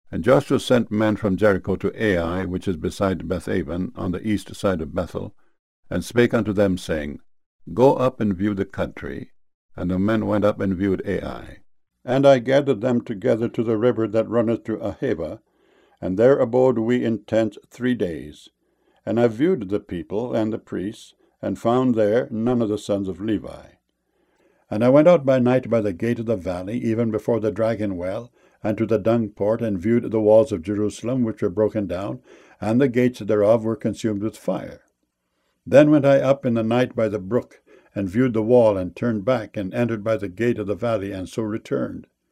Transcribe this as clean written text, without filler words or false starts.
And Joshua sent men from Jericho to Ai, which is beside Bethaven, on the east side of Bethel, and spake unto them, saying, Go up and view the country. And the men went up and viewed Ai. And I gathered them together to the river that runneth through Ahava, and there abode we in tents 3 days. And I viewed the people and the priests, and found there none of the sons of Levi. And I went out by night by the gate of the valley, even before the dragon well, and to the dung port, and viewed the walls of Jerusalem, which were broken down, and the gates thereof were consumed with fire. Then went I up in the night by the brook, and viewed the wall, and turned back, and entered by the gate of the valley, and so returned.